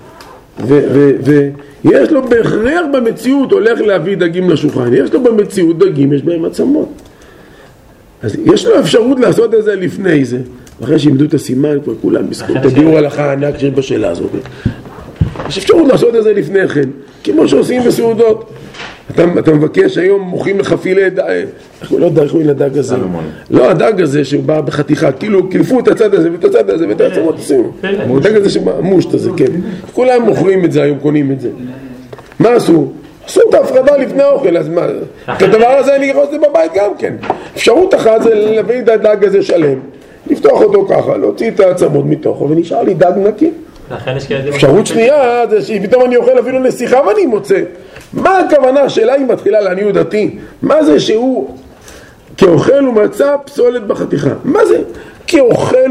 ויש לו בהכרח במציאות הולך להביא דגים לשולחן, יש לו במציאות דגים, יש בהם עצמות. אז יש לו אפשרות לעשות את זה לפני זה, אחרי שימדו את הסימן, כבר כולם בזכות הביאור הלכה הענק שיש בשאלה הזאת. יש אפשרות לעשות את זה לפני כן, כמו שעושים בסעודות. אתה מבקש, היום מוכרים לחפילי, לא יודע איך הוא לדג הזה. לא, הדג הזה שהוא בא בחתיכה, כאילו קלפו את הצד הזה ואת הצד הזה ואת העצמות עושים. הדג הזה שמושט הזה, כן. כולם מוכרים את זה היום, קונים את זה. מה עשו? עשו את ההפרדה לפני האוכל, אז מה? את הדבר הזה אני אראה את זה בבית גם כן. אפשרות אחת זה להביא את הדג הזה שלם, לפתוח אותו ככה, להוציא את העצמות מתוכו ונשאר לי דג נקי. אפשרות שנייה זה שפתאום אני אוכל אפילו נסיכה ואני מוצא. מה הכוונה? השאלה היא מתחילה לעניות דעתי. מה זה שהוא כאוכל ומצא פסולת בחתיכה? מה זה כאוכל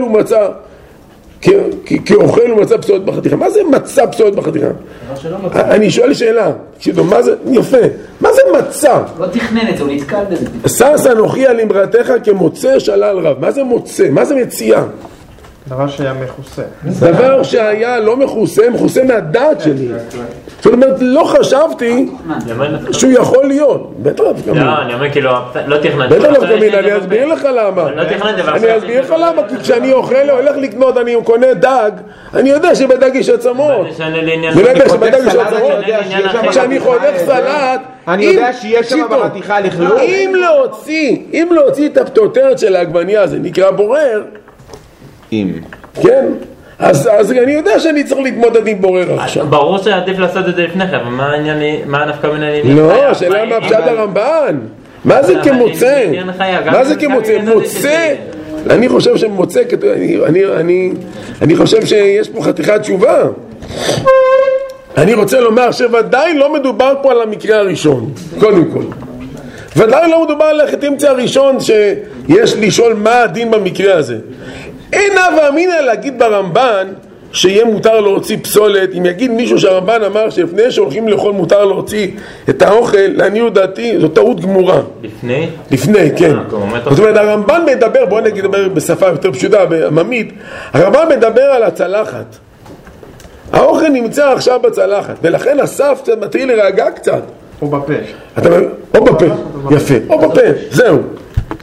ומצא פסולת בחתיכה? מה זה מצא פסולת בחתיכה? אני שואל שאלה, מה זה? יפה, מה זה מצא? לא תכנן את זה, הוא נתקל בזה. שש אנוכי על אמרתך כמוצא שלל רב. מה זה מוצא? מה זה מציאה? דבר שהיה מכוסה. דבר שהיה לא מכוסה, מכוסה מהדעת שלי. זאת אומרת, לא חשבתי שהוא יכול להיות. בטח לפקמין. לא, אני אומר כאילו, לא תכננתי. בטח לפקמין, אני אסביר לך למה. אני אסביר לך למה, כי כשאני אוכל, הולך לקנות, אני קונה דג, אני יודע שבדג יש עצמות. אני יודע שבדג יש עצמות. כשאני חולך סלט, אני יודע שיש שם בחתיכה לכלוך. אם להוציא את הפטוטרת של העגבנייה, זה נקרא בורר. כן, אז אני יודע שאני צריך להתמודד עם בורר עכשיו. ברור שעדיף לעשות את זה לפני כן, ומה העניין, מה הנפקה מן העניין? לא, השאלה מה פשט הרמב"ן. מה זה כמוצא? מה זה כמוצא? מוצא, אני חושב שמוצא, אני חושב שיש פה חתיכת תשובה. אני רוצה לומר שוודאי לא מדובר פה על המקרה הראשון, קודם כל. ודאי לא מדובר על החתימצה הראשון שיש לשאול מה הדין במקרה הזה. אין הווה אמינא להגיד ברמב"ן שיהיה מותר להוציא פסולת. אם יגיד מישהו שהרמב"ן אמר שלפני שהולכים לאכול מותר להוציא את האוכל, לעניות דעתי זו טעות גמורה. לפני, כן. זאת אומרת, הרמב"ן מדבר, בואו נדבר בשפה יותר פשוטה, עממית, הרמב"ן מדבר על הצלחת. האוכל נמצא עכשיו בצלחת, ולכן אסף מתחיל להירגע קצת. או בפה. או בפה, יפה, או בפה, זהו.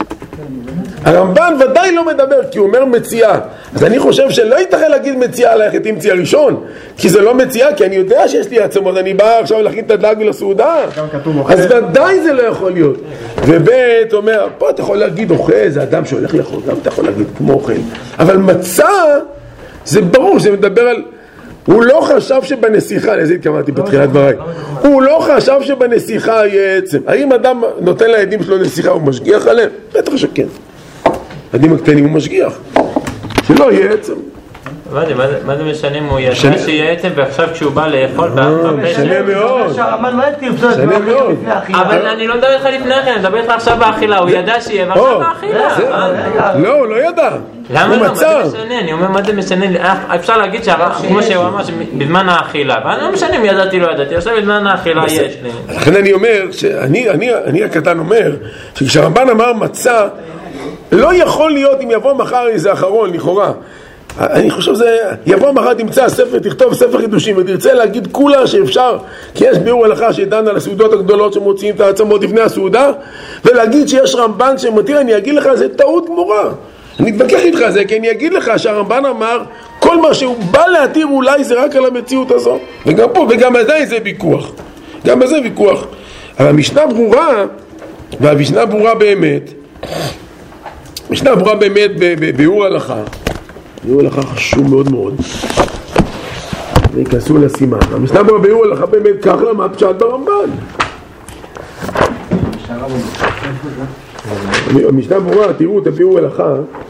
הרמב"ן ודאי לא מדבר, כי הוא אומר מציאה. אז אני חושב שלא ייתכן להגיד מציאה ללכת עם מציאה ראשון, כי זה לא מציאה, כי אני יודע שיש לי עצמות, אני בא עכשיו להכין את הדג ולסעודה, אז ודאי זה לא יכול להיות. ובית אומר, פה אתה יכול להגיד אוכל, זה אדם שהולך לאכול, גם אתה יכול להגיד כמו אוכל, אבל מצה, זה ברור, זה מדבר על... הוא לא חשב שבנסיכה, לזה התכוונתי בתחילת דבריי, הוא לא חשב שבנסיכה יהיה עצם. האם אדם נותן לעדים שלו נסיכה, הוא משגיח עליהם? בטח שכן. עדים הקטנים הוא משגיח, שלא יהיה עצם. מה זה משנה אם הוא ידע שיהיה עצם ועכשיו כשהוא בא לאכול משנה מאוד. משנה מאוד. אבל אני לא מדבר איתך לפני כן, אני מדבר איתך עכשיו באכילה, הוא ידע שיהיה ועכשיו באכילה. לא, הוא לא ידע. למה לא? מה זה משנה? אני אומר מה זה משנה? אפשר להגיד כמו שהוא אמר בזמן האכילה, אבל לא משנה אם ידעתי לא ידעתי, עכשיו בזמן האכילה יש לי. לכן אני אומר, אני הקטן אומר, שכשהרמב"ן אמר מצה, לא יכול להיות אם יבוא מחר איזה אחרון, לכאורה. אני חושב שזה, יבוא מחר תמצא ספר, תכתוב ספר חידושים ותרצה להגיד כולה שאפשר, כי יש ביאור הלכה שדן על הסעודות הגדולות שמוציאים את העצמות לפני הסעודה, ולהגיד שיש רמב"ן שמתיר, אני אגיד לך, זה טעות גמורה. אני אתווכח איתך על זה, כי אני אגיד לך שהרמב"ן אמר, כל מה שהוא בא להתיר אולי זה רק על המציאות הזו. וגם פה, וגם עדיין זה ויכוח. גם בזה ויכוח. אבל המשנה ברורה, והמשנה ברורה באמת, משנה ברורה באמת בביאור הלכה, ביאור הלכה חשוב מאוד מאוד, ויכנסו לסימן. המשנה ברורה ביאור הלכה באמת כך למה פשט ברמב"ן. המשנה ברורה, תראו את הביאור הלכה,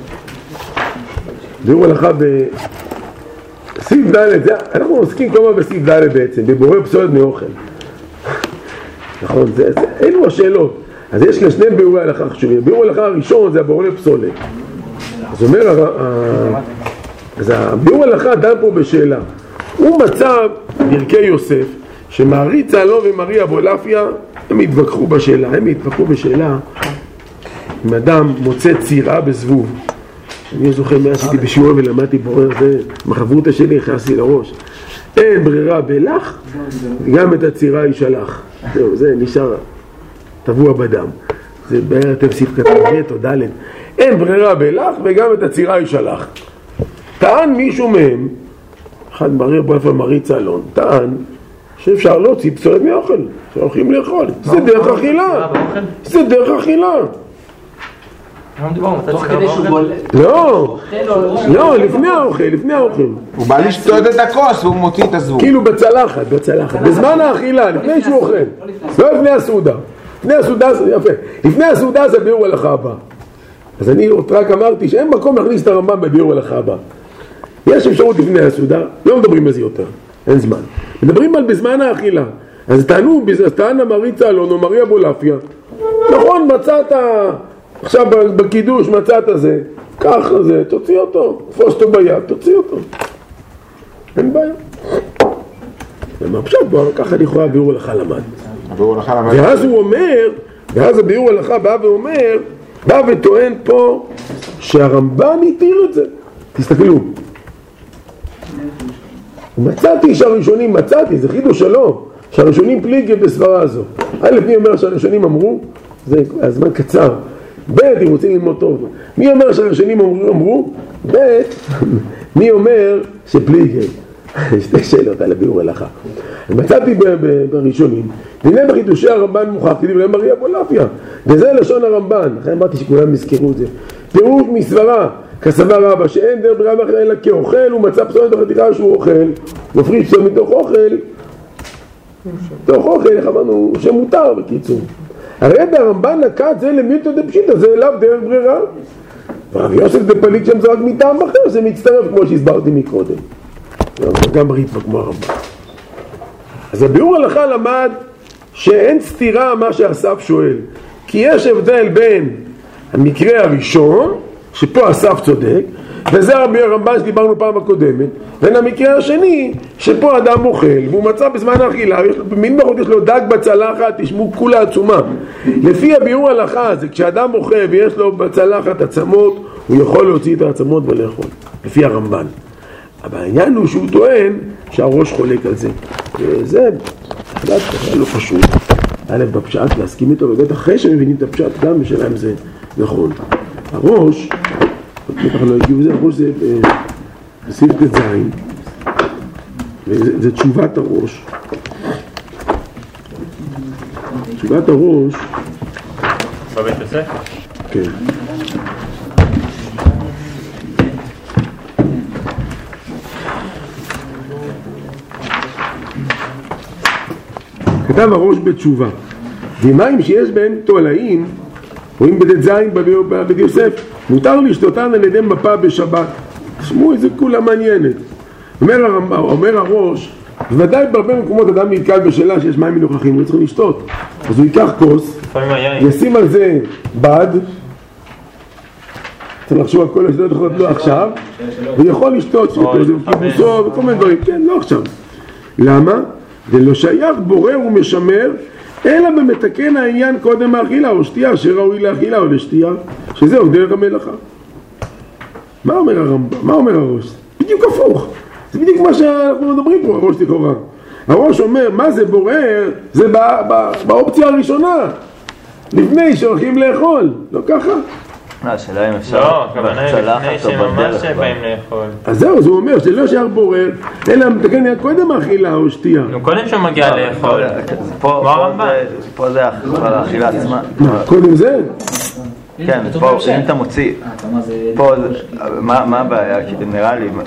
ביאור הלכה בסעיף ד', אנחנו עוסקים כלומר בסעיף ד' בעצם, בבורא פסולת מאוכל. נכון, אלו השאלות. אז יש כאן שני ביאורי הלכה חשובים. ביאור הלכה הראשון זה הבורא פסולת. אז אומר, אז הביאור הלכה דן פה בשאלה. הוא מצא ברכי יוסף, שמעריצה לו ומרי אבולעפיה, הם התווכחו בשאלה, אם אדם מוצא צירה בזבוב, אני זוכר מה עשיתי בשיעור ולמדתי בורר, זה מחברותא שלי, הכנסתי לראש, אין ברירה בלח, גם את הצירה ישלח. זהו, זה נשאר טבוע בדם. זה בערך סעיף קטן ב' או ד', אין ברירה בלח וגם את הצירה ישלח. טען מישהו מהם, אחד מריצה אלון, טען שאפשר להוציא פסולת מאוכל, שהולכים לאכול. זה דרך אכילה. זה דרך אכילה. לא, לפני האוכל. הוא בא לשתות את הכוס והוא מוציא את הזבוב. כאילו בצלחת, בזמן האכילה, לפני שהוא אוכל. לא לפני הסעודה. לפני הסעודה זה ביאור הלכה הבא. אז אני רק אמרתי שאין מקום להכניס את הרמב"ם בביאור הלכה הבא. יש אפשרות לפני הסעודה, לא מדברים על זה יותר, אין זמן. מדברים על בזמן האכילה. אז טען המריצה אלון או מרי אבולעפיה, נכון, מצאת, עכשיו בקידוש מצאת זה, קח זה, תוציא אותו, תפוס אותו ביד, תוציא אותו. אין בעיה. ומה פשוט, ככה לכאורה ביאור הלכה למד. ואז הוא אומר, ואז הביאור הלכה בא ואומר, בא וטוען פה שהרמב"ן התיר את זה. תסתכלו. מצאתי שהראשונים, זה חידוש שלו, שהראשונים פליגי בסברה הזו. מי אומר שהראשונים אמרו? זה הזמן קצר. ב' אם רוצים ללמוד טוב. מי אומר שהראשונים אמרו? ב' מי אומר שפליגי? שתי שאלות על הביאור הלכה. מצאתי בראשונים, והנה בחידושי הרמב"ן מוכח, כדברי מרי אבולעפיה, וזה לשון הרמב"ן, לכן אמרתי שכולם יזכרו את זה. פירוש מסברה, כסבר רבא, שאין דרך ברירה אחרת אלא כאוכל, הוא מצא פסולת בחתיכה שהוא אוכל, מפריש פסולת מתוך אוכל, איך אמרנו, שמותר בקיצור. הרי הרמב"ן נקט זה למילתא דפשיטא, זה אליו דרך ברירה. ורב יוסף דפליג שם זה רק מטעם אחר, זה מצטרף כמו שהסברתי מקודם. גם ריטב"א כמו הרמב"ן. אז הביאור הלכה למד שאין סתירה מה שאסף שואל, כי יש הבדל בין המקרה הראשון שפה אסף צודק, וזה הרמב"ן שדיברנו פעם הקודמת, בין המקרה השני שפה אדם אוכל והוא מצא בזמן האכילה, במין מחות יש לו דג בצלחת, תשמעו כולה עצומה. לפי הביאור הלכה זה כשאדם אוכל ויש לו בצלחת עצמות, הוא יכול להוציא את העצמות ולאכול, לפי הרמב"ן. אבל העניין הוא שהוא טוען שהראש חולק על זה, וזה בכלל לא פשוט בפשט להסכים איתו, ובאמת אחרי שמבינים את הפשט גם בשאלה אם זה נכון. הראש, בטח לא הגיעו לזה, הראש זה בסעיף ט"ז, וזה תשובת הראש. תשובת הראש... בבית יוסף? כן. כתב הראש בתשובה, ומים שיש בהם תולעים, רואים בט"ז בבית יוסף, מותר לשתותן על ידי מפה בשבת. תשמעו, איזה כולה מעניינת. אומר הראש, בוודאי בהרבה מקומות אדם נתקל בשאלה שיש מים מנוכחים, הוא צריך לשתות. אז הוא ייקח כוס, ישים על זה בד, צריך לחשוב על כל השתות יכולות לא עכשיו, ויכול לשתות כיבוסו וכל מיני דברים, כן, לא עכשיו. למה? ולא שייך בורר ומשמר, אלא במתקן העניין קודם האכילה או שתייה, שראוי לאכילה או לשתייה, שזהו דרך המלאכה. מה אומר הרמב"ם? מה אומר הראש? בדיוק הפוך. זה בדיוק מה שאנחנו מדברים פה, הראש לכאורה. הראש אומר, מה זה בורר? זה באופציה הראשונה, לפני שהולכים לאכול, לא ככה? השאלה אם אפשר... לא, כוונה לפני שממש באים לאכול. אז זהו, אז הוא אומר שלא שייך בורר, אלא מתקן עניין קודם האכילה או שתייה. קודם שהוא מגיע לאכול. פה זה האכילה עצמה. קודם זה? כן, פה אם אתה מוציא, פה מה הבעיה? כי נראה לי,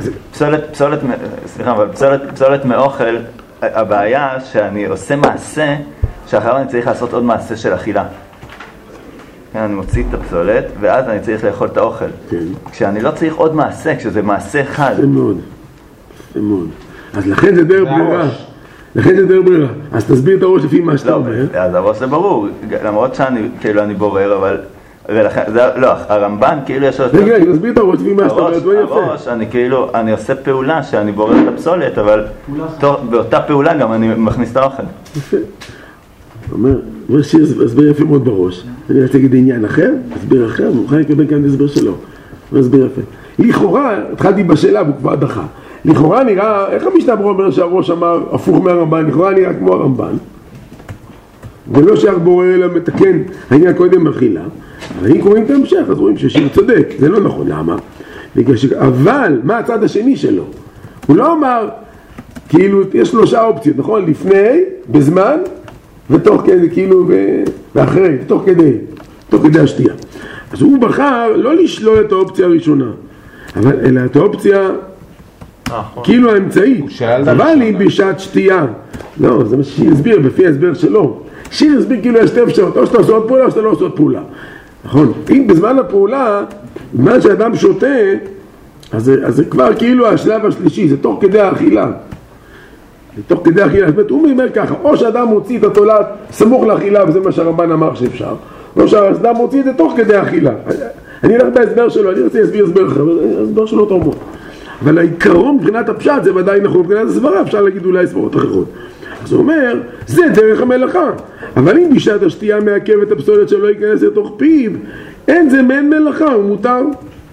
פסולת מאוכל, הבעיה שאני עושה מעשה שאחריו אני צריך לעשות עוד מעשה של אכילה. אני מוציא את הפסולת ואז אני צריך לאכול את האוכל. כשאני לא צריך עוד מעשה, כשזה מעשה אחד. זה מאוד, זה מאוד. אז לכן זה דרך ברירה. לכן זה דרך ברירה. אז תסביר את הראש לפי מה שאתה אומר. אז הראש זה ברור, למרות שאני כאילו אני בורר, אבל... לא, הרמב"ן כאילו יש... רגע, תסביר את הראש לפי מה שאתה אומר, הראש, אני כאילו, אני עושה פעולה שאני בורר את הפסולת, אבל באותה פעולה גם אני מכניס את האוכל. יפה. אומר שיר, הסביר יפה מאוד בראש. אני רוצה להגיד עניין אחר, הסביר אחר, מוכן לקבל כאן הסבר שלו. הסביר יפה. לכאורה, התחלתי בשאלה והוא כבר דחה. לכאורה נראה, איך המשנה ברורה אומר שהראש אמר הפוך מהרמב"ן? לכאורה נראה כמו הרמב"ן. ולא שייך בורר אלא מתקן העניין קודם אכילה. אבל אם קוראים את ההמשך, אז רואים ששיר צודק. זה לא נכון, למה? אבל, מה הצד השני שלו? הוא לא אמר, כאילו, יש 3 אופציות, נכון? לפני, בזמן, ותוך כדי, כאילו, ואחרי, תוך כדי השתייה. אז הוא בחר לא לשלול את האופציה הראשונה, אלא את האופציה, כאילו האמצעית. אבל אם בשעת שתייה, לא, זה מה ששיר הסביר, בפי ההסבר שלו. שיר הסביר כאילו יש 2 אפשרויות, או שאתה עושה עוד פעולה, או שאתה לא עושה עוד פעולה. נכון? אם בזמן הפעולה, בזמן שאדם שותה, אז זה כבר כאילו השלב השלישי, זה תוך כדי האכילה. תוך כדי האכילה, זאת אומרת, הוא אומר ככה, או שאדם מוציא את התולעת סמוך לאכילה, וזה מה שהרמב"ן אמר שאפשר, או שאדם מוציא את זה תוך כדי האכילה. אני אלך בהסבר שלו, אני רוצה להסביר הסבר אחר, הסבר שלו תרמות. אבל העיקרון מבחינת הפשט זה ודאי נכון, מבחינת הסברה אפשר להגיד אולי סברות אחרות. אז הוא אומר, זה דרך המלאכה. אבל אם בשעת השתייה מעכב את הפסולת שלא ייכנס לתוך פיו, אין זה מעין מלאכה, הוא מותר.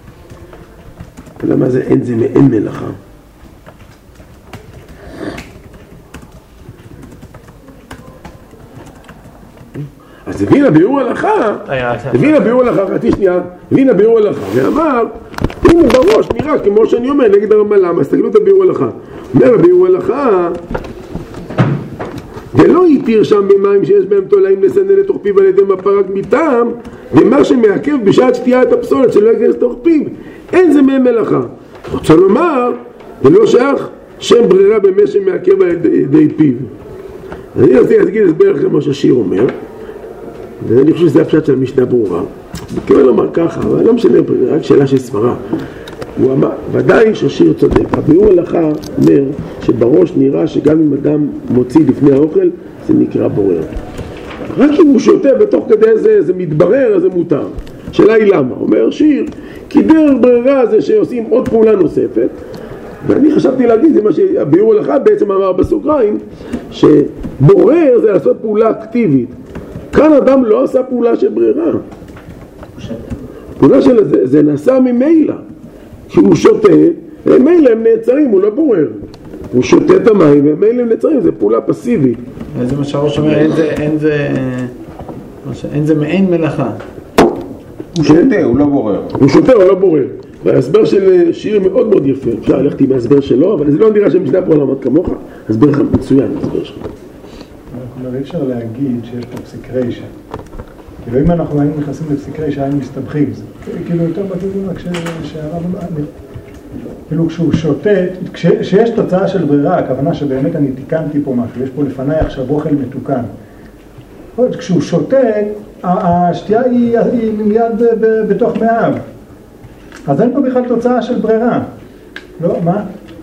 למה זה אין זה מעין מלאכה? אז הבין הביאור הלכה, חצי שנייה, הבין הביאור הלכה, ואמר, הנה בראש נראה כמו שאני אומר נגד הרמב"ן, למה? אז תגלו את הביאור הלכה. אומר הביאור הלכה, ולא יתיר שם במים שיש בהם תולעים לסנן לתוך פיו על ידי מפה רק מטעם, ומה שמעכב בשעת שתייה את הפסולת שלא ייכנס לתוך פיו, אין זה מהם מלאכה. רוצה לומר, ולא שייך שם ברירה במה שמעכב על ידי פיו. אני רוצה להגיד הסבר אחרי מה שהשיר אומר, ואני חושב שזה הפשט של המשנה ברורה. בכלל לומר ככה, אבל לא משנה, רק שאלה של סברה. הוא אמר, ודאי שהשיר צודק. הביאור הלכה אומר שבראש נראה שגם אם אדם מוציא לפני האוכל, זה נקרא בורר. רק אם הוא שותה ותוך כדי זה מתברר, אז זה מותר. שאלה היא למה? אומר שיר, כי דרך ברירה זה שעושים עוד פעולה נוספת, ואני חשבתי להגיד, זה מה שהביאור הלכה בעצם אמר בסוגריים, שבורר זה לעשות פעולה אקטיבית. כאן אדם לא עשה פעולה של ברירה. פעולה של זה נעשה ממילא. כשהוא שותה, ממילא הם נעצרים, הוא לא בורר. הוא שותה את המים, וממילא הם נעצרים, זה פעולה פסיבית. זה מה שהראש אומר, אין זה מעין מלאכה. הוא שותה, הוא לא בורר. הוא שותה, הוא לא בורר. וההסבר של שיר מאוד מאוד יפה. אפשר ללכת עם ההסבר שלו, אבל זה לא נראה שהמשנה פה למד כמוך. הסבר מצוין, ההסבר שלך. אי אפשר להגיד שיש פה פסיק רשע. כאילו אם אנחנו היינו נכנסים לפסיק רשע, היינו מסתבכים. זה כאילו יותר בכיוון רק שהרב... כאילו כשהוא שותה, כשיש תוצאה של ברירה, הכוונה שבאמת אני תיקנתי פה משהו, יש פה לפניי עכשיו אוכל מתוקן. כשהוא שותה, השתייה היא מיד בתוך מאיו. אז אין פה בכלל תוצאה של ברירה. לא, מה?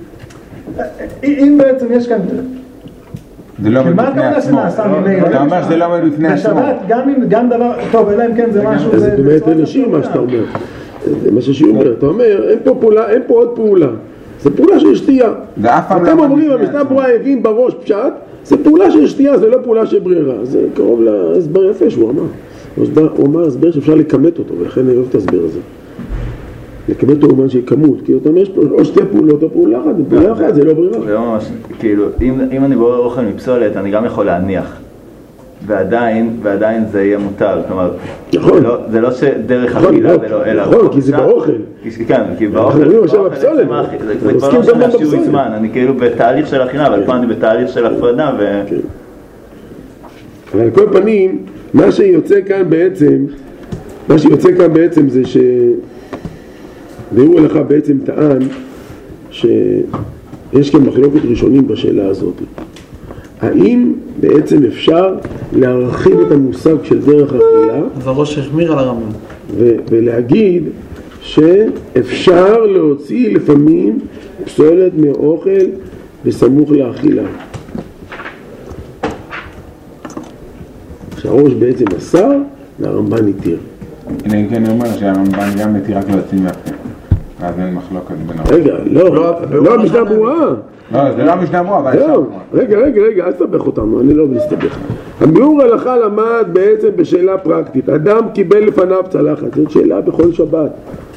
אם בעצם יש כאן... זה לא עומד בפני עצמו. אתה אומר שזה לא עומד בפני עצמו. בשבת, גם דבר... טוב, אלא אם כן זה משהו... זה באמת אנשים מה שאתה אומר. זה מה ששיר אומר. אתה אומר, אין פה עוד פעולה. זה פעולה של שתייה. אתם אומרים, המשנה ברורה הבין בראש פשט, זה פעולה של שתייה, זה לא פעולה של ברירה. זה קרוב להסבר יפה שהוא אמר. הוא אמר הסבר שאפשר לקמת אותו, ולכן אני אוהב את ההסבר הזה. לקמת אותו אומן של כמות, כי אתה אומר, יש פה או שתי פעולות או פעולה אחת, פעולה אחת, זה לא ברירה. זה לא ממש, כאילו, אם אני בורר אוכל מפסולת, אני גם יכול להניח. ועדיין זה יהיה מותר, כלומר, זה לא שדרך אכילה זה לא, אלא... נכון, כי זה באוכל. כן, כי באוכל, זה כבר לא שונה שהוא זמן, אני כאילו בתהליך של אכילה, אבל פה אני בתהליך של הפרדה ו... אבל על כל פנים, מה שיוצא כאן בעצם זה ש... והוא לך בעצם טען שיש כאן מחלוקת ראשונים בשאלה הזאת. האם בעצם אפשר להרחיב את המושג של דרך אכילה? אז הראש החמיר על הרמב"ם. ולהגיד שאפשר להוציא לפעמים פסולת מאוכל בסמוך לאכילה. שהראש בעצם אסר והרמב"ן התיר. הנה אם כן אומר שהרמב"ן גם מתיר רק להוציא מהפה. אז אין מחלוקת בין הרמב"ן. רגע, לא המשנה ברורה. לא, זה לא המשנה ברורה, אבל אפשר. רגע, אל תסתבך אותנו, אני לא מסתבך. הביאור הלכה למד בעצם בשאלה פרקטית. אדם קיבל לפניו צלחת, זאת שאלה בכל שבת.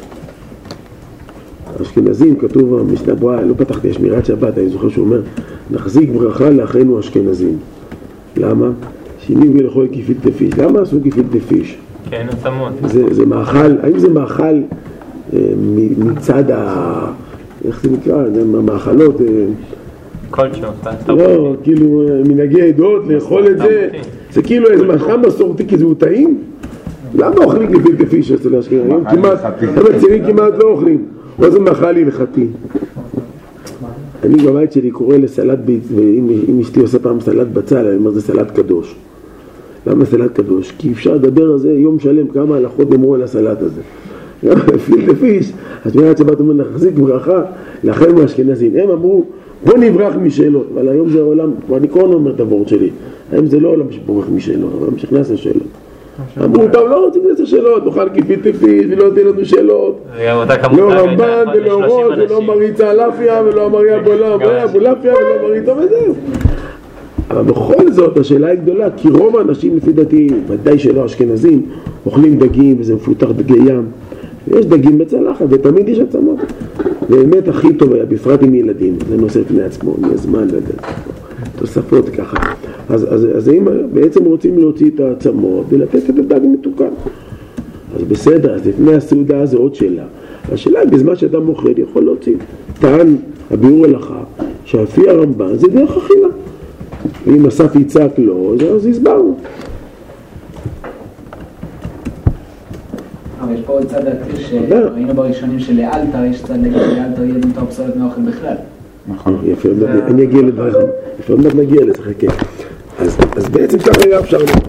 אשכנזים, כתוב במשנה ברורה, לא פתחתי שמירת שבת, אני זוכר שהוא אומר, נחזיק ברכה לאחינו אשכנזים. למה? שינים ולאכול כפילטע פיש. למה עשו כפילטע פיש? כן, עצמות. זה מאכל, האם זה מאכל מצד איך זה נקרא? זה מאכלות... כלשהו. לא, כאילו מנהגי עדות, לאכול את זה. זה כאילו איזה מאכל מסורתי, כי זה הוא טעים? למה אוכלים כפילטע פיש אצל האשכנזים? המצרים כמעט לא אוכלים. מה זה מאכל הלכתי? אני בבית שלי קורא לסלט ביץ, ואם אשתי עושה פעם סלט בצל, אני אומר זה סלט קדוש. למה סלט קדוש? כי אפשר לדבר על זה יום שלם, כמה הלכות נאמרו על הסלט הזה. פילטע פיש, השמירת שבת אומר נחזיק ברכה לאחינו האשכנזים. הם אמרו בוא נברח משאלות, אבל היום זה העולם, אני כבר אומר את הוורד שלי, היום זה לא עולם שבורח משאלות, אבל נכנס לשאלות. אמרו טוב לא רוצים לעשות שאלות, נאכל כפילטע פיש ולא תהיה לנו שאלות. לא רמב"ן ולא ראש ולא מריצה אלפיה ולא מריה בולפיה ולא מריצה וזהו. אבל בכל זאת השאלה היא גדולה, כי רוב האנשים לפי דעתי, ודאי שלא אשכנזים, אוכלים דגים וזה מפותח דגי ים. יש דגים בצלחת ותמיד יש עצמות. באמת הכי טוב היה, בפרט עם ילדים, זה נושא לפני עצמו, מהזמן לדעת. תוספות ככה. אז אם בעצם רוצים להוציא את העצמות ולתת את הדג מתוקן. אז בסדר, אז לפני הסעודה זה עוד שאלה. השאלה היא בזמן שאדם אוכל יכול להוציא. טען הביאור הלכה שהפי הרמב"ן זה דרך אכילה. ואם אסף יצעק לו, אז הסברנו. אבל יש פה עוד צד דעתי שראינו בראשונים שלאלתר יש צד נגד לאלתר יהיה מותר פסולת מאוכל בכלל. נכון, יפה, אני אגיע לדבריך. יפה, נגיע לזה, חכה. אז בעצם ככה היה אפשר...